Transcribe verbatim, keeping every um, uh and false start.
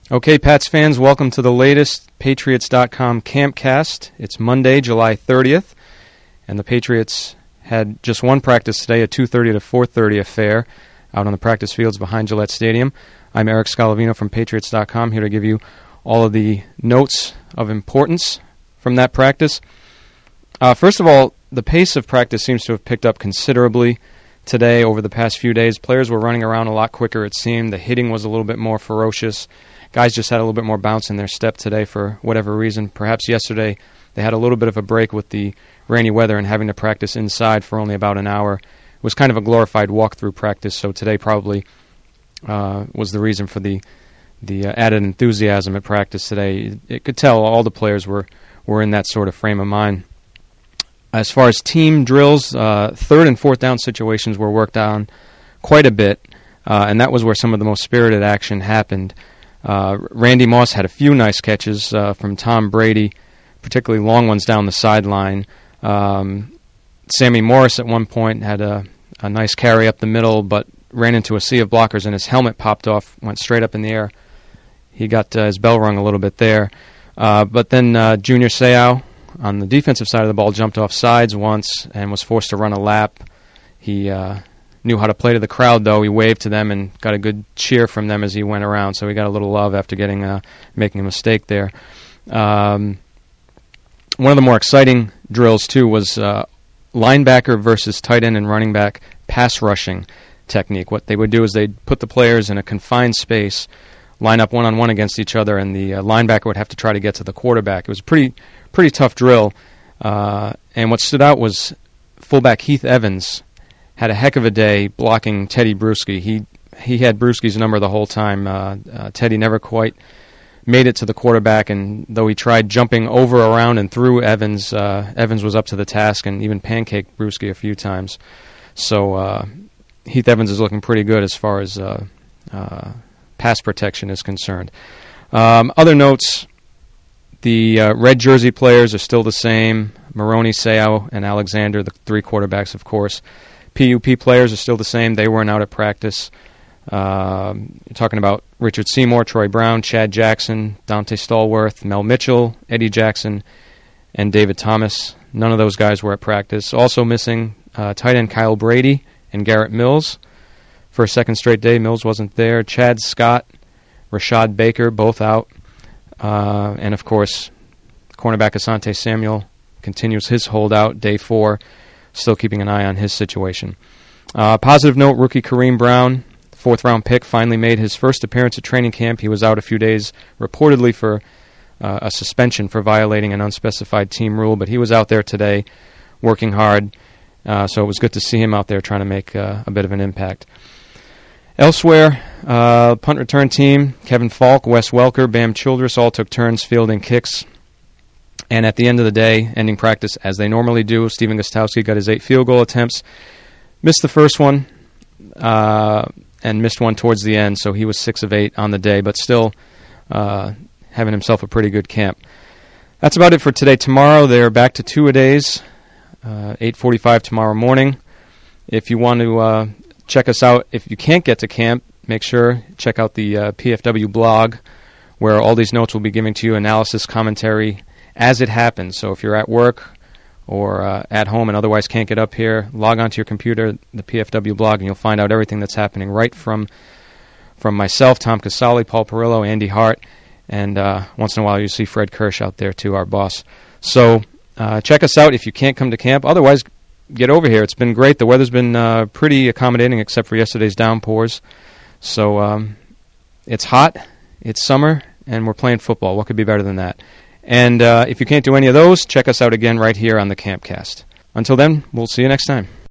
Okay, Pats fans, welcome to the latest Patriots dot com Campcast. It's Monday, July thirtieth, and the Patriots had just one practice today, a two thirty to four thirty affair out on the practice fields behind Gillette Stadium. I'm Eric Scalavino from Patriots dot com, here to give you all of the notes of importance from that practice. Uh, first of all, the pace of practice seems to have picked up considerably today over the past few days. Players were running around a lot quicker, it seemed. The hitting was a little bit more ferocious. Guys just had a little bit more bounce in their step today for whatever reason. Perhaps yesterday they had a little bit of a break with the rainy weather and having to practice inside for only about an hour. It was kind of a glorified walk-through practice, so today probably uh, was the reason for the the uh, added enthusiasm at practice today. It, it could tell all the players were, were in that sort of frame of mind. As far as team drills, uh, third and fourth down situations were worked on quite a bit, uh, and that was where some of the most spirited action happened. Uh, Randy Moss had a few nice catches uh, from Tom Brady, particularly long ones down the sideline. Um, Sammy Morris at one point had a, a nice carry up the middle, but ran into a sea of blockers and his helmet popped off, went straight up in the air. He got uh, his bell rung a little bit there. Uh, but then uh, Junior Seau on the defensive side of the ball jumped off sides once and was forced to run a lap. He uh, knew how to play to the crowd, though. He waved to them and got a good cheer from them as he went around, so he got a little love after getting uh, making a mistake there. Um, one of the more exciting drills, too, was uh, linebacker versus tight end and running back pass rushing technique. What they would do is they'd put the players in a confined space, line up one-on-one against each other, and the uh, linebacker would have to try to get to the quarterback. It was a pretty, pretty tough drill, uh, and what stood out was fullback Heath Evans had a heck of a day blocking Teddy Bruschi. He he had Bruschi's number the whole time. Uh, uh, Teddy never quite made it to the quarterback, and though he tried jumping over, around, and through Evans, uh, Evans was up to the task and even pancaked Bruschi a few times. So uh, Heath Evans is looking pretty good as far as uh, uh, pass protection is concerned. Um, other notes, the uh, red jersey players are still the same. Maroney, Seau, and Alexander, the three quarterbacks, of course. P U P players are still the same. They weren't out at practice. Um, you're talking about Richard Seymour, Troy Brown, Chad Jackson, Dante Stallworth, Mel Mitchell, Eddie Jackson, and David Thomas. None of those guys were at practice. Also missing uh, tight end Kyle Brady and Garrett Mills. For a second straight day, Mills wasn't there. Chad Scott, Rashad Baker, both out. Uh, and, of course, cornerback Asante Samuel continues his holdout, day four. Still keeping an eye on his situation. Uh, positive note, rookie Kareem Brown, fourth-round pick, finally made his first appearance at training camp. He was out a few days, reportedly for uh, a suspension for violating an unspecified team rule, but he was out there today working hard, uh, so it was good to see him out there trying to make uh, a bit of an impact. Elsewhere, uh, punt return team, Kevin Falk, Wes Welker, Bam Childress all took turns fielding kicks. And at the end of the day, ending practice as they normally do, Stephen Gostkowski got his eight field goal attempts, missed the first one, uh, and missed one towards the end, so he was six of eight on the day, but still uh, having himself a pretty good camp. That's about it for today. Tomorrow, they're back to two-a-days, uh, eight forty-five tomorrow morning. If you want to uh, check us out, if you can't get to camp, make sure check out the uh, P F W blog, where all these notes will be giving to you analysis, commentary, as it happens. So if you're at work or uh, at home and otherwise can't get up here, log onto your computer, the P F W blog, and you'll find out everything that's happening right from from myself, Tom Casale, Paul Perillo, Andy Hart, and uh, once in a while you'll see Fred Kirsch out there too, our boss. So uh, check us out if you can't come to camp. Otherwise, get over here. It's been great. The weather's been uh, pretty accommodating except for yesterday's downpours. So um, it's hot, it's summer, and we're playing football. What could be better than that? And uh, if you can't do any of those, check us out again right here on the Campcast. Until then, we'll see you next time.